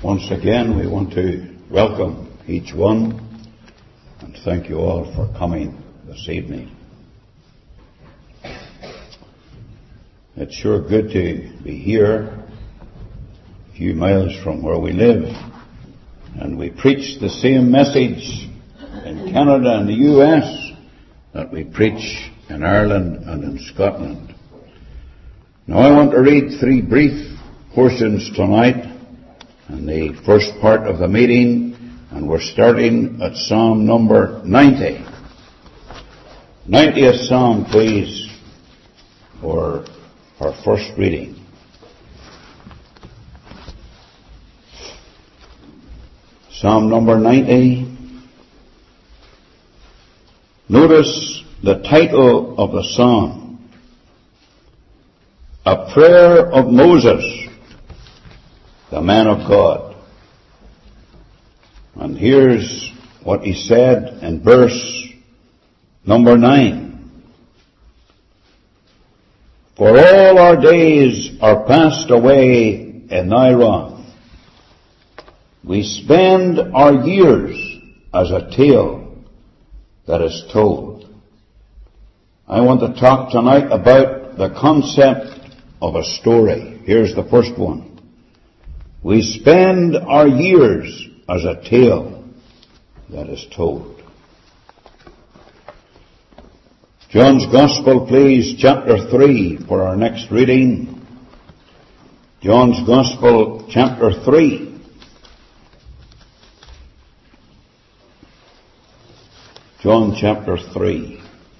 Once again, we want to welcome each one and thank you all for coming this evening. It's sure good to be here, a few miles from where we live, and we preach the same message in Canada and the US that we preach in Ireland and in Scotland. Now I want to read three brief portions tonight in the first part of the meeting, and we're starting at Psalm number 90. 90th Psalm, please, for our first reading. Psalm number 90. Notice the title of the psalm: A Prayer of Moses, the man of God. And here's what he said in verse number 9. For all our days are passed away in thy wrath. We spend our years as a tale that is told. I want to talk tonight about the concept of a story. Here's the first one. We spend our years as a tale that is told. John's Gospel, please, chapter 3 for our next reading. John's Gospel, chapter 3. John chapter 3.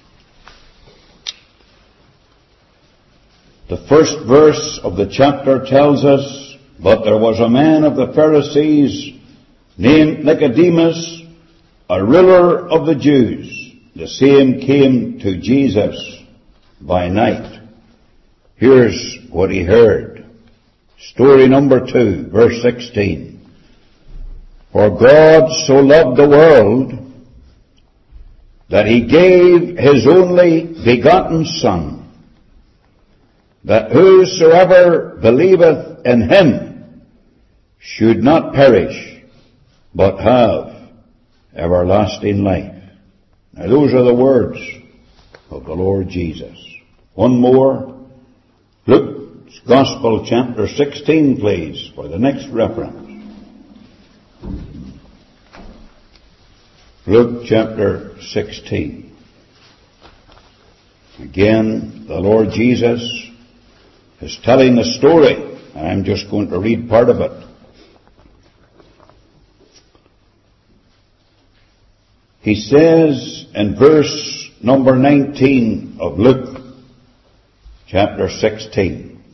The first verse of the chapter tells us, but there was a man of the Pharisees named Nicodemus, a ruler of the Jews. The same came to Jesus by night. Here's what he heard. Story number 2, verse 16. For God so loved the world that he gave his only begotten Son, that whosoever believeth in him should not perish, but have everlasting life. Now those are the words of the Lord Jesus. One more. Luke's Gospel, chapter 16, please, for the next reference. Luke chapter 16. Again, the Lord Jesus is telling a story. I'm just going to read part of it. He says in verse number 19 of Luke chapter 16,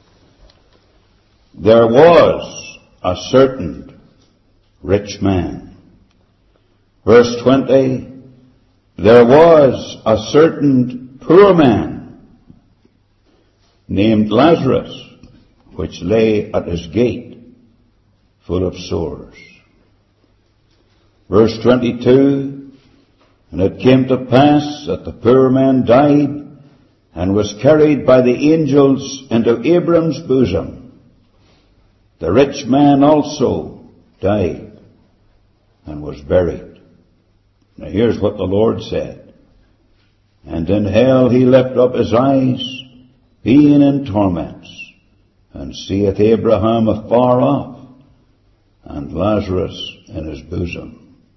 there was a certain rich man. Verse 20, there was a certain poor man named Lazarus, which lay at his gate, full of sores. Verse 22, and it came to pass that the poor man died and was carried by the angels into Abraham's bosom. The rich man also died and was buried. Now here's what the Lord said. And in hell he lifted up his eyes, being in torments, and seeth Abraham afar off, and Lazarus in his bosom.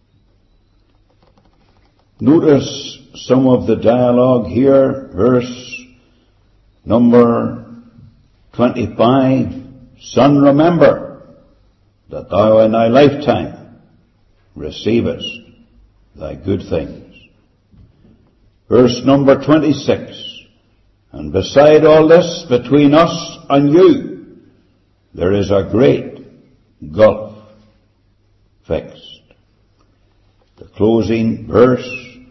Notice some of the dialogue here. Verse number 25. Son, remember that thou in thy lifetime receivest thy good things. Verse number 26. And beside all this, between us and you, there is a great gulf fixed. The closing verse.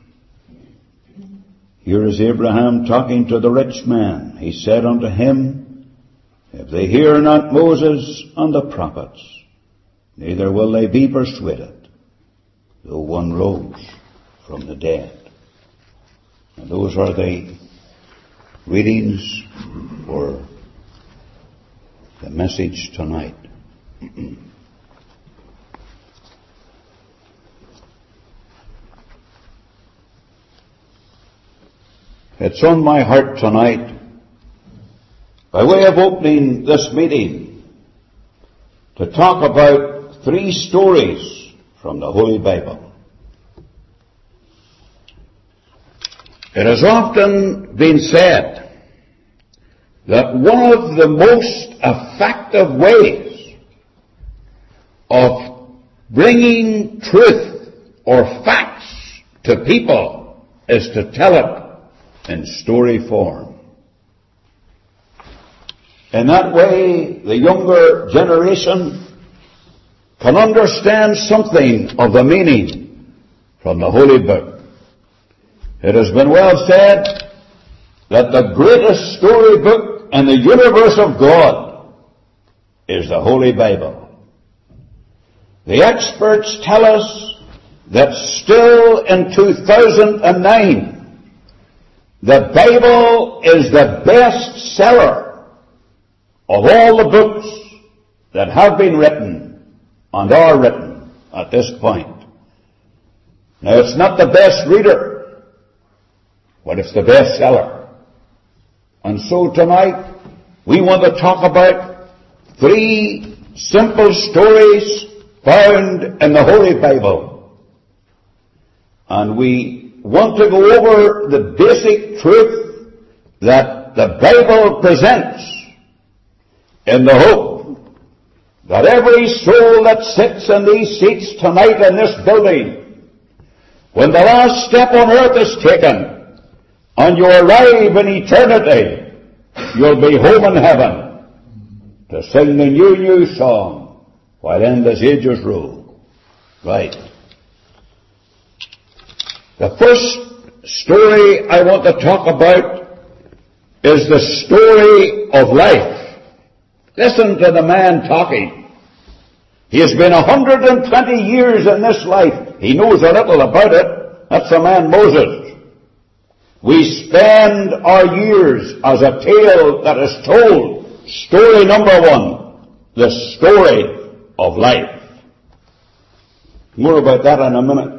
Here is Abraham talking to the rich man. He said unto him, if they hear not Moses and the prophets, neither will they be persuaded, though one rose from the dead. And those are the readings for the message tonight. It's on my heart tonight, by way of opening this meeting, to talk about 3 stories from the Holy Bible. It has often been said that one of the most effective ways of bringing truth or facts to people is to tell it in story form. In that way, the younger generation can understand something of the meaning from the Holy Book. It has been well said that the greatest storybook in the universe of God is the Holy Bible. The experts tell us that still in 2009, the Bible is the best seller of all the books that have been written and are written at this point. Now, it's not the best reader, but it's the best seller. And so tonight, we want to talk about 3 simple stories found in the Holy Bible. And we want to go over the basic truth that the Bible presents, in the hope that every soul that sits in these seats tonight in this building, when the last step on earth is taken and you arrive in eternity, you'll be home in heaven to sing the new song while endless ages rule. Right. The first story I want to talk about is the story of life. Listen to the man talking. He has been 120 years in this life. He knows a little about it. That's the man Moses. We spend our years as a tale that is told. Story number 1, the story of life. More about that in a minute.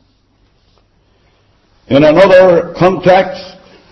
In another context,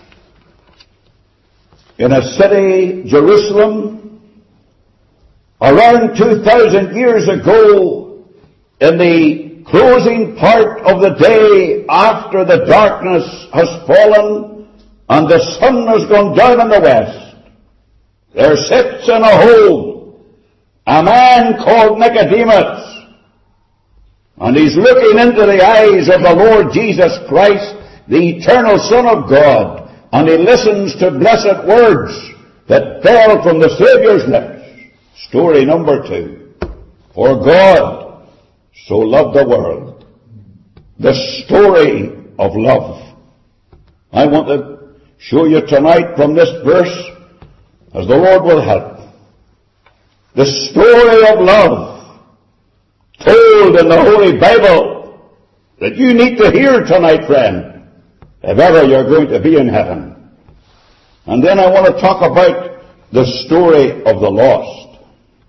in a city, Jerusalem, around 2,000 years ago, in the closing part of the day after the darkness has fallen and the sun has gone down in the west, there sits in a home a man called Nicodemus, and he's looking into the eyes of the Lord Jesus Christ, the eternal Son of God, and he listens to blessed words that fell from the Saviour's lips. Story number 2. For God so loved the world. The story of love. I want to show you tonight from this verse, as the Lord will help, the story of love told in the Holy Bible that you need to hear tonight, friend, if ever you're going to be in heaven. And then I want to talk about the story of the lost.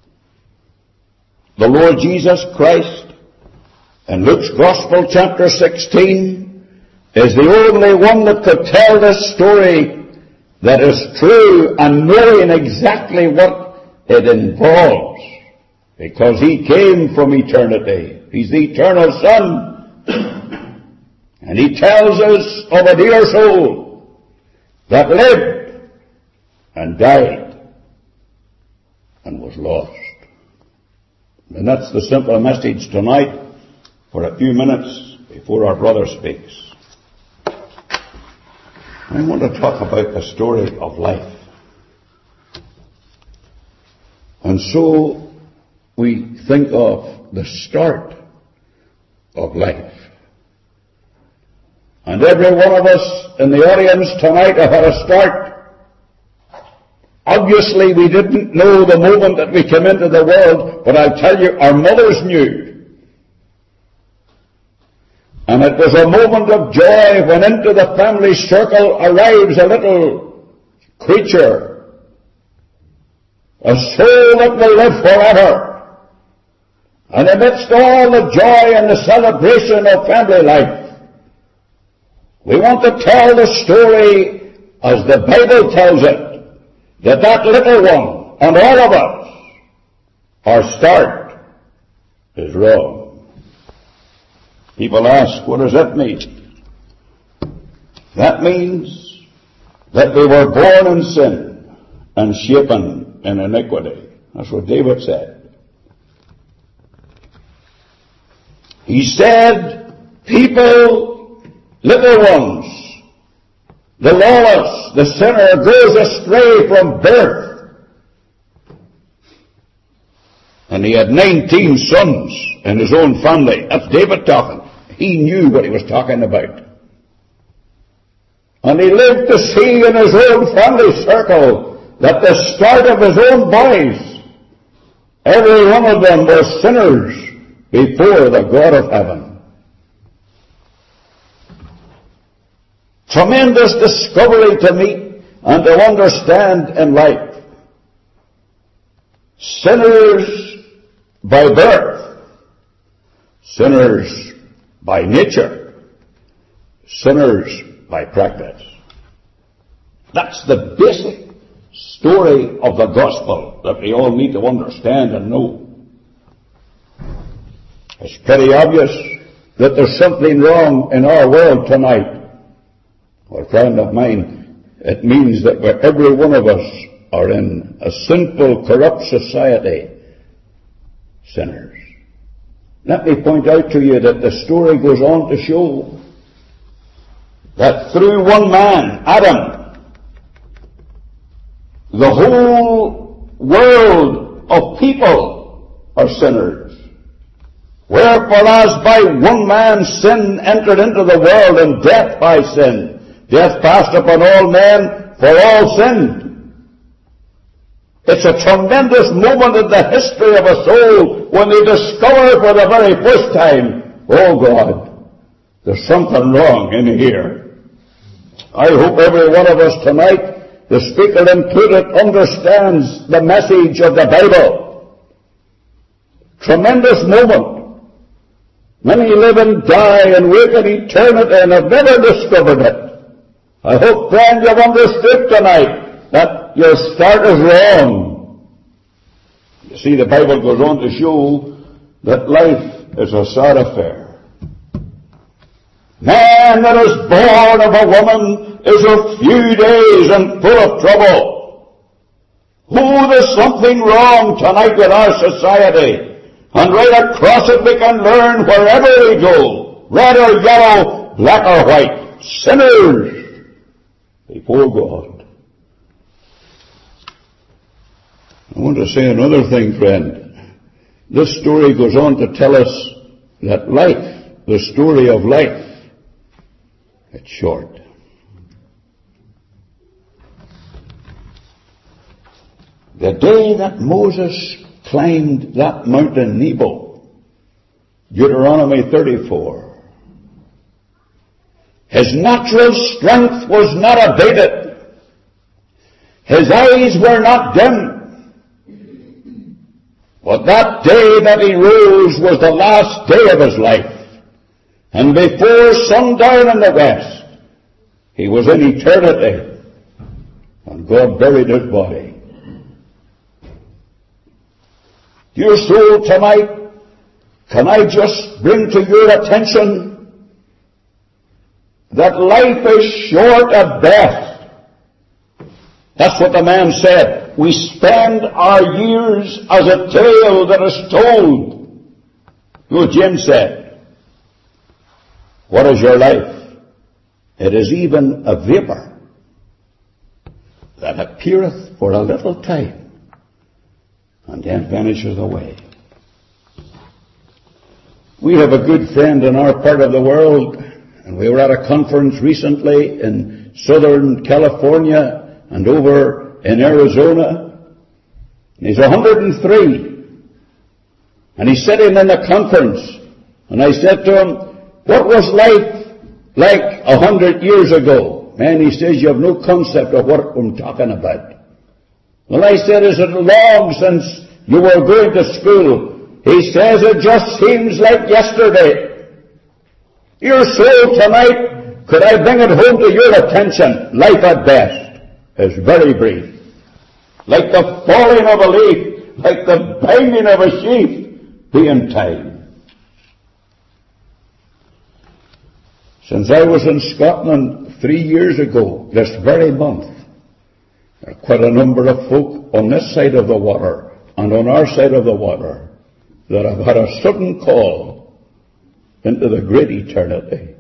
The Lord Jesus Christ, in Luke's Gospel, chapter 16, is the only one that could tell this story that is true and knowing exactly what it involves, because he came from eternity. He's the eternal Son. And he tells us of a dear soul that lived and died and was lost. And that's the simple message tonight for a few minutes before our brother speaks. I want to talk about the story of life. And so we think of the start of life. And every one of us in the audience tonight have had a start. Obviously, we didn't know the moment that we came into the world, but I'll tell you, our mothers knew. And it was a moment of joy when into the family circle arrives a little creature, a soul that will live forever. And amidst all the joy and the celebration of family life, we want to tell the story as the Bible tells it, that little one and all of us, our start is wrong. People ask, what does that mean? That means that we were born in sin and shapen in iniquity. That's what David said. He said, people, little ones, the lawless, the sinner goes astray from birth. And he had 19 sons in his own family. That's David talking. He knew what he was talking about. And he lived to see in his own family circle that the start of his own boys, every one of them were sinners before the God of heaven. Tremendous discovery to meet and to understand in life. Sinners by birth, sinners by nature, sinners by practice. That's the basic story of the gospel that we all need to understand and know. It's pretty obvious that there's something wrong in our world tonight. Well, a friend of mine, it means that every one of us are in a sinful, corrupt society, sinners. Let me point out to you that the story goes on to show that through one man, Adam, the whole world of people are sinners. Wherefore, as by one man sin entered into the world, and death by sin, death passed upon all men, for all sinned. It's a tremendous moment in the history of a soul when they discover for the very first time, oh God, there's something wrong in here. I hope every one of us tonight, the speaker included, understands the message of the Bible. Tremendous moment. Many live and die and wait in eternity and have never discovered it. I hope, friend, you've understood tonight that your start is wrong. You see, the Bible goes on to show that life is a sad affair. Man that is born of a woman is a few days and full of trouble. Oh, there's something wrong tonight with our society. And right across it we can learn wherever we go, red or yellow, black or white, sinners before God. I want to say another thing, friend. This story goes on to tell us that life, the story of life, it's short. The day that Moses climbed that mountain Nebo, Deuteronomy 34, his natural strength was not abated. His eyes were not dim. But that day that he rose was the last day of his life. And before sundown in the west, he was in eternity. And God buried his body. Dear soul, tonight, can I just bring to your attention that life is short at best. That's what the man said. We spend our years as a tale that is told. No, Jim said, what is your life? It is even a vapor that appeareth for a little time and then vanishes away. We have a good friend in our part of the world, and we were at a conference recently in Southern California and over in Arizona. And he's 103. And he's sitting in the conference. And I said to him, what was life like 100 years ago? Man, he says, you have no concept of what I'm talking about. Well, I said, is it long since you were going to school? He says, it just seems like yesterday. Your soul tonight, Could I bring it home to your attention? Life at best is very brief. Like the falling of a leaf, like the binding of a sheaf, be in time. Since I was in Scotland 3 years ago, this very month, there are quite a number of folk on this side of the water and on our side of the water that have had a sudden call into the great eternity.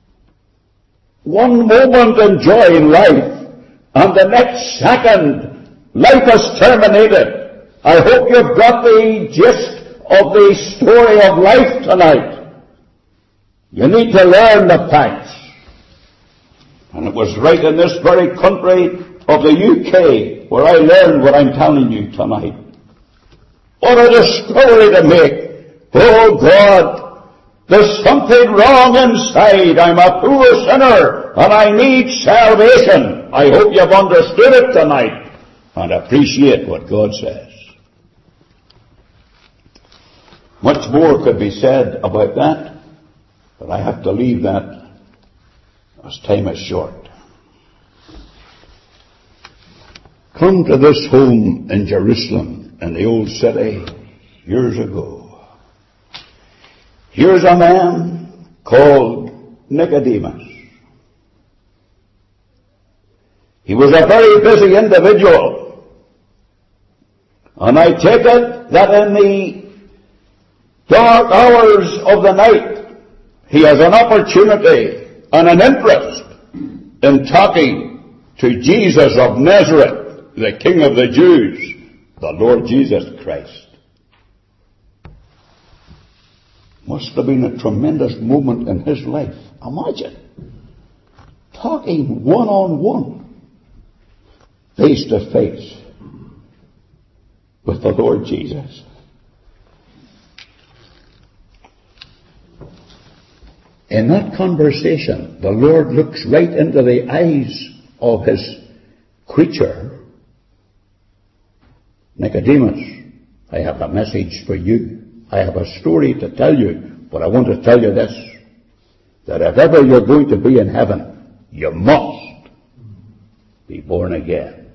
One moment enjoying life, and the next second, life has terminated. I hope you've got the gist of the story of life tonight. You need to learn the facts. And it was right in this very country of the UK where I learned what I'm telling you tonight. What a discovery to make. Oh God, there's something wrong inside. I'm a poor sinner and I need salvation. I hope you've understood it tonight and appreciate what God says. Much more could be said about that, but I have to leave that as time is short. Come to this home in Jerusalem, in the old city, years ago. Here's a man called Nicodemus. He was a very busy individual. And I take it that in the dark hours of the night, he has an opportunity and an interest in talking to Jesus of Nazareth, the King of the Jews, the Lord Jesus Christ. Must have been a tremendous moment in his life. Imagine talking one-on-one, face-to-face with the Lord Jesus. In that conversation, the Lord looks right into the eyes of his creature. Nicodemus, I have a message for you. I have a story to tell you, but I want to tell you this, that if ever you're going to be in heaven, you must be born again.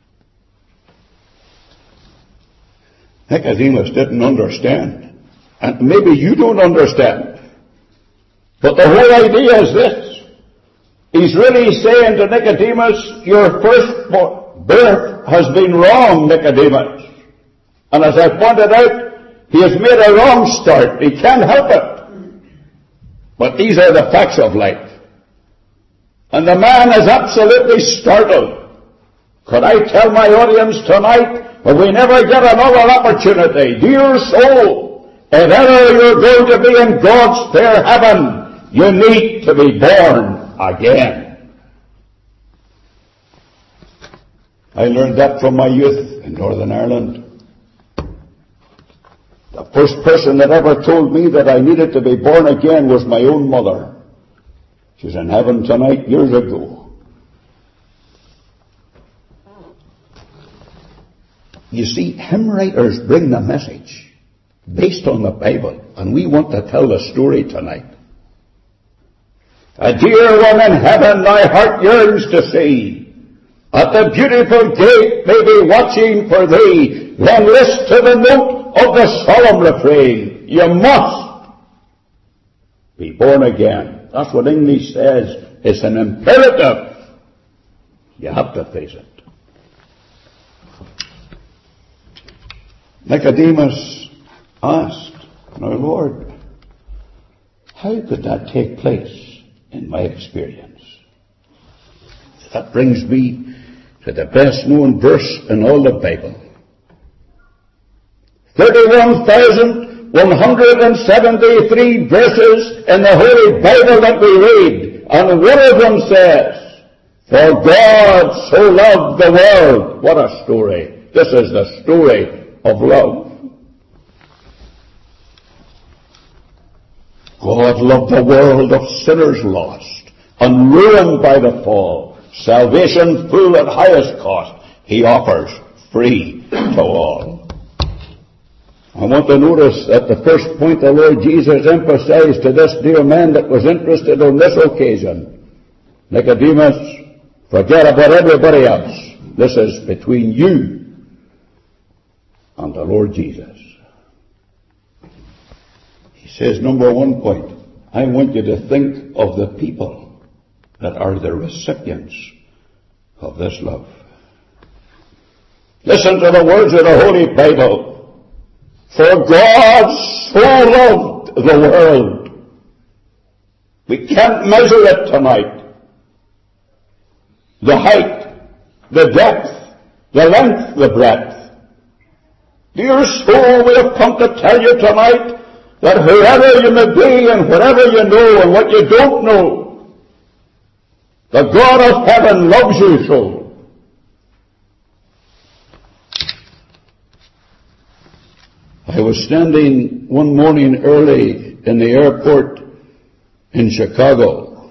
Nicodemus didn't understand, and maybe you don't understand. But the whole idea is this. He's really saying to Nicodemus, your first birth has been wrong, Nicodemus. And as I pointed out, he has made a wrong start. He can't help it. But these are the facts of life. And the man is absolutely startled. Could I tell my audience tonight, if we never get another opportunity, dear soul, if ever you're going to be in God's fair heaven, you need to be born again. I learned that from my youth in Northern Ireland. The first person that ever told me that I needed to be born again was my own mother. She's in heaven tonight, years ago. You see, hymn writers bring the message based on the Bible, and we want to tell the story tonight. A dear one in heaven my heart yearns to see. At the beautiful gate may be watching for thee. Then list to the note of the solemn refrain. You must be born again. That's what English says. It's an imperative. You have to face it. Nicodemus asked, now Lord, how could that take place in my experience? That brings me to the best known verse in all the Bible. 31,173 verses in the Holy Bible that we read, and one of them says, for God so loved the world. What a story. This is the story of love. God loved the world of sinners lost and ruined by the fall. Salvation full at highest cost He offers free to all. I want to notice that the first point the Lord Jesus emphasized to this dear man that was interested on this occasion Nicodemus, forget about everybody else. This is between you and the Lord Jesus. He says, number one point, I want you to think of the people that are the recipients of this love. Listen to the words of the Holy Bible. For God so loved the world. We can't measure it tonight. The height, the depth, the length, the breadth. Dear soul, we have come to tell you tonight that whoever you may be and whatever you know and what you don't know, the God of heaven loves you so. I was standing one morning early in the airport in Chicago.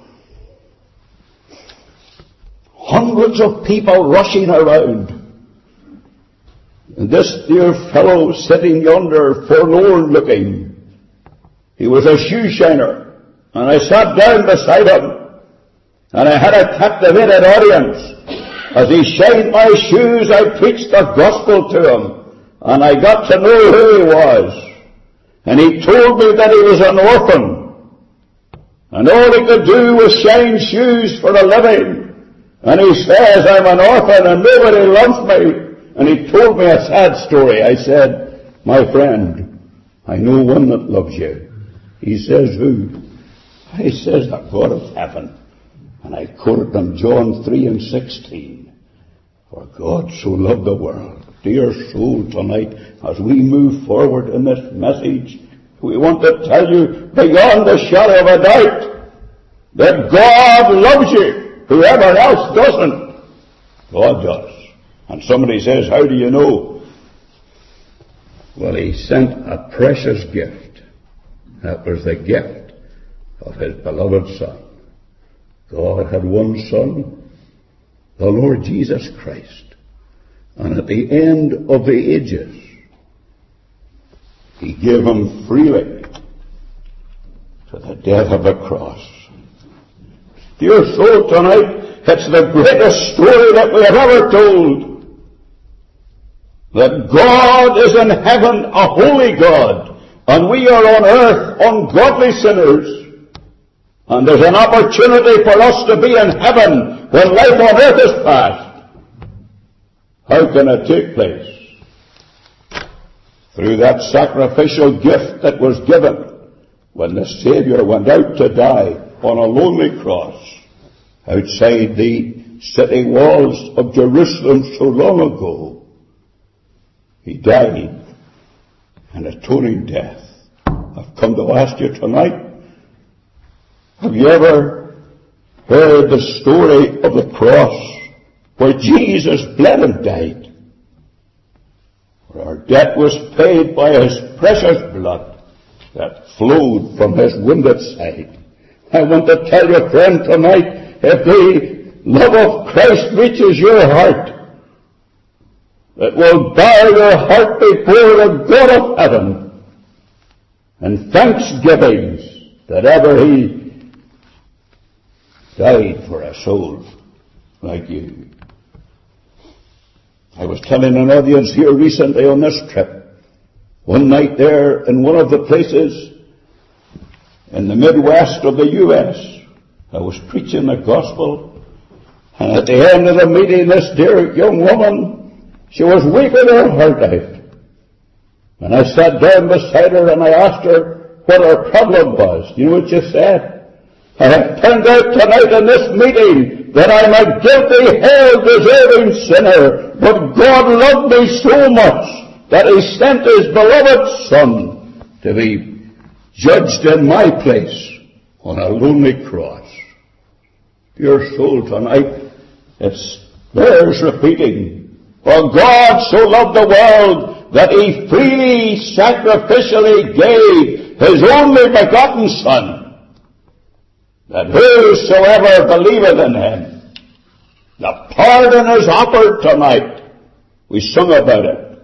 Hundreds of people rushing around. And this dear fellow sitting yonder, forlorn looking, he was a shoe shiner. And I sat down beside him, and I had a captivated audience. As he shined my shoes, I preached the gospel to him. And I got to know who he was. And he told me that he was an orphan. And all he could do was shine shoes for a living. And he says, I'm an orphan and nobody loves me. And he told me a sad story. I said, my friend, I know one that loves you. He says, who? He says, the God of heaven. And I quoted him John 3:16. For God so loved the world. Dear soul, tonight, as we move forward in this message, we want to tell you, beyond the shadow of a doubt, that God loves you. Whoever else doesn't, God does. And somebody says, how do you know? Well, he sent a precious gift. That was the gift of his beloved Son. God had one Son, the Lord Jesus Christ. And at the end of the ages, he gave him freely to the death of the cross. Dear soul, tonight, it's the greatest story that we have ever told. That God is in heaven a holy God, and we are on earth ungodly sinners. And there's an opportunity for us to be in heaven when life on earth is past. How can it take place? Through that sacrificial gift that was given when the Savior went out to die on a lonely cross outside the city walls of Jerusalem so long ago. He died an atoning death. I've come to ask you tonight, have you ever heard the story of the cross where Jesus bled and died? Where our debt was paid by his precious blood that flowed from his wounded side. I want to tell you, friend, tonight, if the love of Christ reaches your heart, it will bow your heart before the God of heaven in thanksgivings that ever he died for a soul like you. I was telling an audience here recently on this trip, one night there in one of the places in the Midwest of the U.S., I was preaching the gospel, and at the end of the meeting, this dear young woman, she was weeping her heart out. And I sat down beside her and I asked her what her problem was. You know what she said? I have turned out tonight in this meeting that I'm a guilty, hell-deserving sinner, but God loved me so much that he sent his beloved Son to be judged in my place on a lonely cross. Dear soul, tonight, it bears repeating. For God so loved the world that he freely, sacrificially gave his only begotten Son, that whosoever believeth in him, the pardon is offered tonight. We sung about it.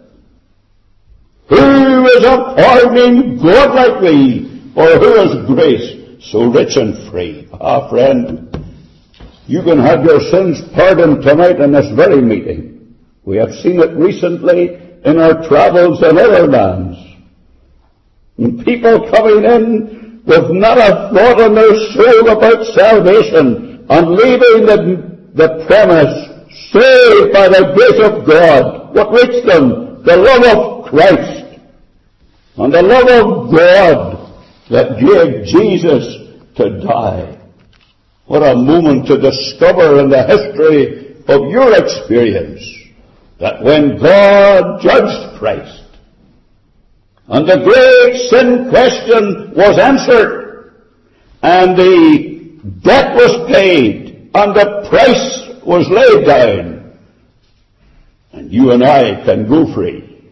Who is a pardoning God like thee, or who is grace so rich and free? Ah, friend, You can have your sins pardoned tonight in this very meeting. We have seen it recently in our travels in other lands. And people coming in with not a thought in their soul about salvation and leaving the premise, saved by the grace of God. What reached them? The love of Christ and the love of God that gave Jesus to die. What a moment to discover in the history of your experience that when God judged Christ and the great sin question was answered and the debt was paid and the price was laid down, and you and I can go free.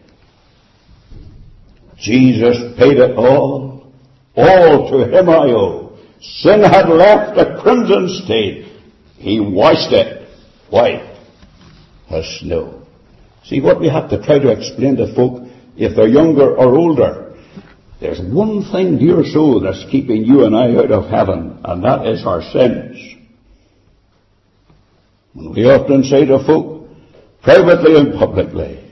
Jesus paid it all to him I owe. Sin had left a crimson stain. He washed it white as snow. See, what we have to try to explain to folk, if they're younger or older, there's one thing, dear soul, that's keeping you and I out of heaven, and that is our sins. And we often say to folk, privately and publicly,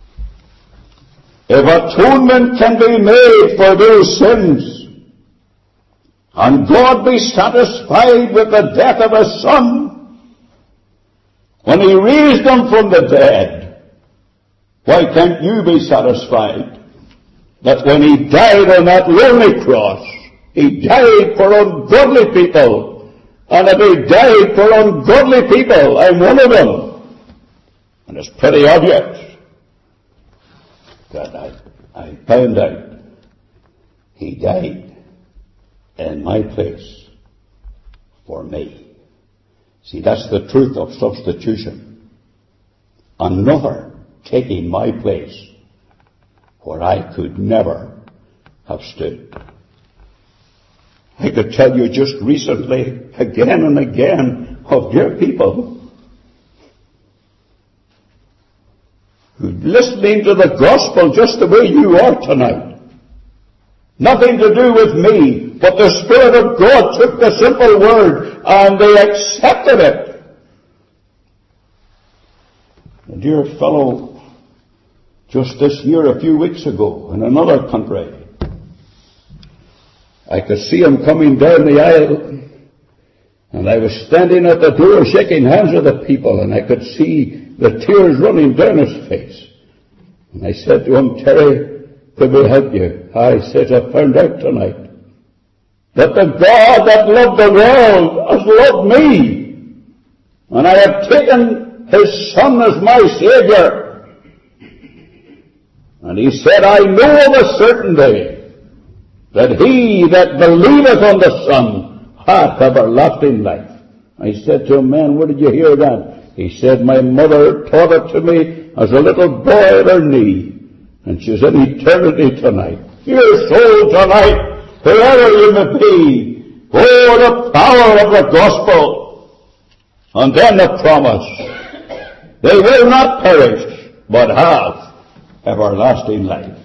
if atonement can be made for those sins, and God be satisfied with the death of His Son, when He raised Him from the dead, why can't you be satisfied that when He died on that lonely cross, He died for ungodly people, and if He died for ungodly people, I'm one of them, and it's pretty obvious that I found out He died in my place for me. See, that's the truth of substitution. Another taking my place where I could never have stood. I could tell you just recently, again and again, of dear people who listening to the gospel just the way you are tonight. Nothing to do with me, but the Spirit of God took the simple word and they accepted it. A dear fellow, just this year, a few weeks ago, in another country, I could see him coming down the aisle, and I was standing at the door shaking hands with the people, and I could see the tears running down his face. And I said to him, Terry, could we help you? I said, I found out tonight that the God that loved the world has loved me, and I have taken His Son as my Savior. And he said, I know of a certainty that he that believeth on the Son hath everlasting life. I said to him, man, where did you hear that? He said, my mother taught it to me as a little boy at her knee. And she's in eternity tonight. Your soul tonight, wherever you may be, oh, the power of the gospel. And then the promise, they will not perish, but have everlasting life.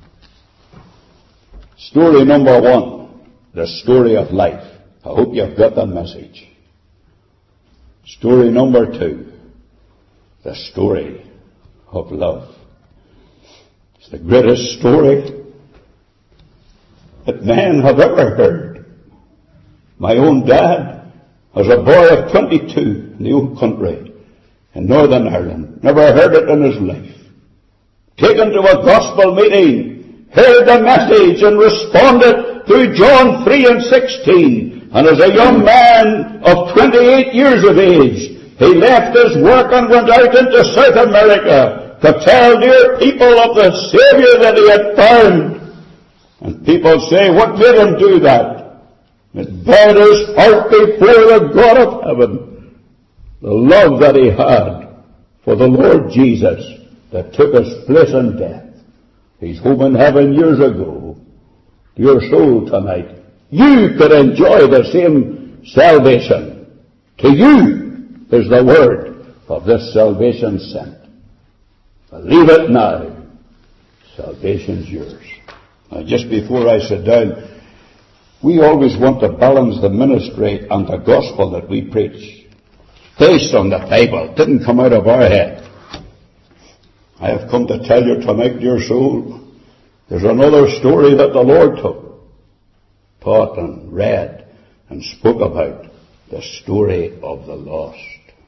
Story number one, the story of life. I hope you've got the message. Story number two, the story of love. It's the greatest story that men have ever heard. My own dad, as a boy of 22 in the old country in Northern Ireland, never heard it in his life. Taken to a gospel meeting, heard the message and responded through John 3:16. And as a young man of 28 years of age, he left his work and went out into South America to tell dear people of the Savior that he had found. And people say, what made him do that? It bowed his heart before the God of heaven. The love that he had for the Lord Jesus that took his place in death. He's home in heaven years ago. Your soul tonight, you could enjoy the same salvation. To you is the word of this salvation sent. Believe it now. Salvation's yours. Now, just before I sit down, we always want to balance the ministry and the gospel that we preach. based on the Bible. It didn't come out of our head. I have come to tell you tonight, dear soul, there's another story that the Lord taught and read and spoke about, the story of the lost.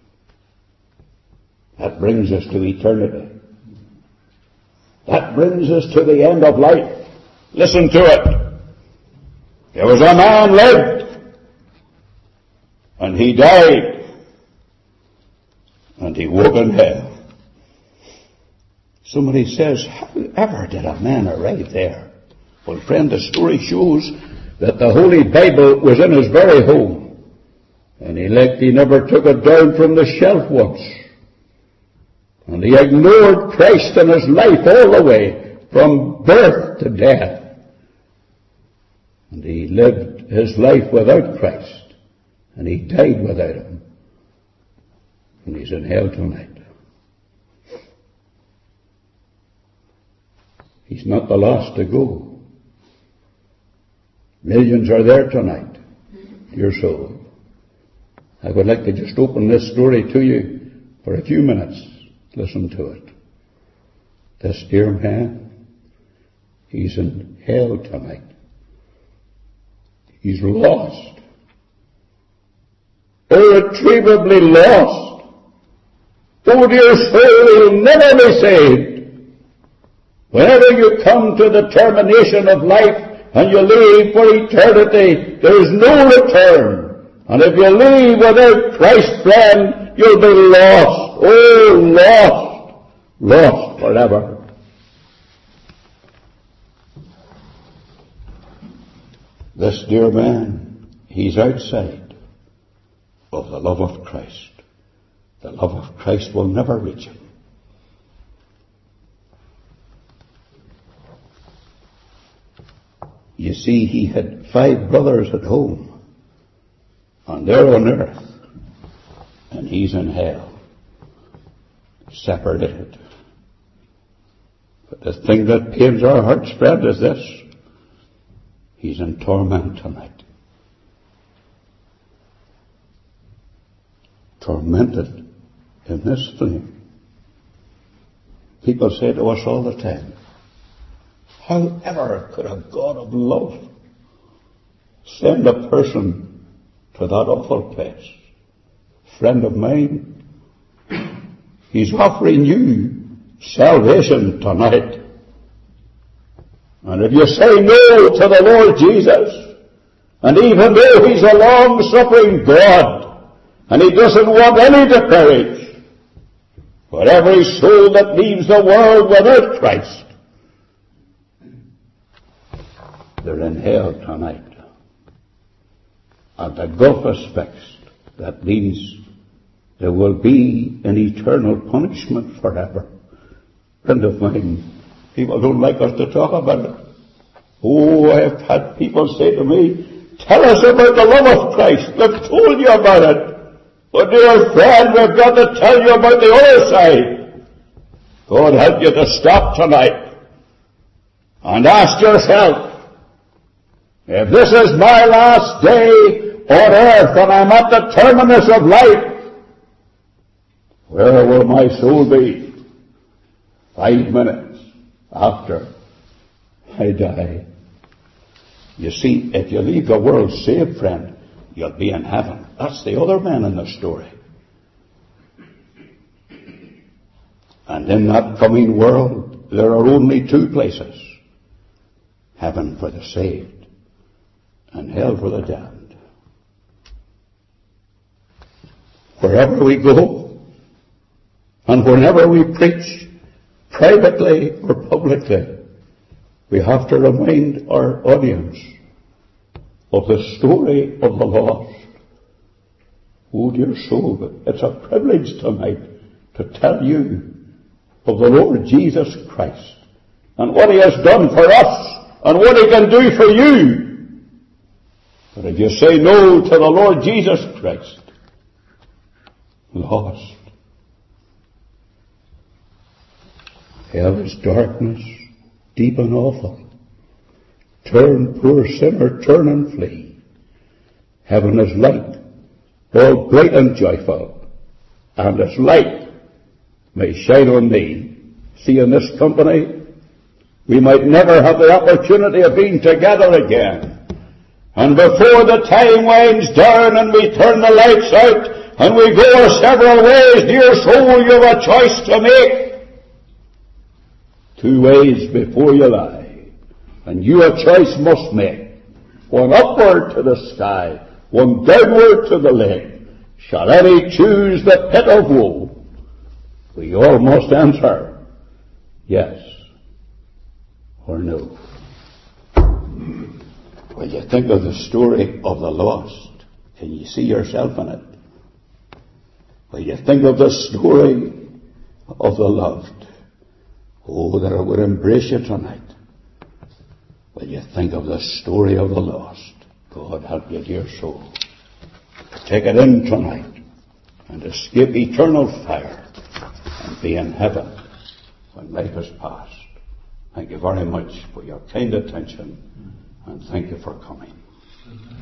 That brings us to eternity. That brings us to the end of life. Listen to it. There was a man lived, and he died, and he woke in hell. Somebody says, how ever did a man arrive there? Well, friend, the story shows that the Holy Bible was in his very home, and he never took it down from the shelf once. And he ignored Christ in his life all the way, from birth to death. And he lived his life without Christ, and he died without him. And he's in hell tonight. He's not the last to go. Millions are there tonight, dear soul. I would like to just open this story to you for a few minutes. Listen to it. This dear man, he's in hell tonight. He's lost. Irretrievably lost. Oh, dear soul, he'll never be saved. Whenever you come to the termination of life and you leave for eternity, there is no return. And if you leave without Christ, friend, you'll be lost. Oh, lost. Lost forever. This dear man, he's outside of the love of Christ. The love of Christ will never reach him. You see, he had 5 brothers at home, and they're on earth, and he's in hell, separated. But the thing that pains our hearts, friend, is this. He's in torment tonight. Tormented in this flame. People say to us all the time, how ever could a God of love send a person to that awful place? Friend of mine, he's offering you salvation tonight. And if you say no to the Lord Jesus, and even though he's a long-suffering God, and he doesn't want any to perish, but every soul that leaves the world without Christ, they're in hell tonight. And the gulf is fixed. That means there will be an eternal punishment forever. Friend of mine, people don't like us to talk about it. Oh, I have had people say to me, tell us about the love of Christ. We've told you about it. But dear friend, we've got to tell you about the other side. God help you to stop tonight and ask yourself, if this is my last day on earth and I'm at the terminus of life, where will my soul be 5 minutes after I die? You see, if you leave the world saved, friend, you'll be in heaven. That's the other man in the story. And in that coming world, there are only 2 places. Heaven for the saved, and hell for the damned. Wherever we go, and whenever we preach, privately or publicly, we have to remind our audience of the story of the lost. Oh, dear soul, it's a privilege tonight to tell you of the Lord Jesus Christ and what he has done for us and what he can do for you. But if you say no to the Lord Jesus Christ, lost. Hell is darkness, deep and awful. Turn, poor sinner, turn and flee. Heaven is light, all bright and joyful. and its light may shine on thee. See, in this company, we might never have the opportunity of being together again. And before the time winds down and we turn the lights out and we go our several ways, dear soul, you have a choice to make. 2 ways before you lie, and you a choice must make. One upward to the sky, one downward to the lake. Shall any choose the pit of woe? We all must answer yes or no. When you think of the story of the lost, can you see yourself in it? When you think of the story of the loved, oh, that I would embrace you tonight. When you think of the story of the lost, God help you, dear soul, to take it in tonight and escape eternal fire and be in heaven when life is past. Thank you very much for your kind attention, and thank you for coming.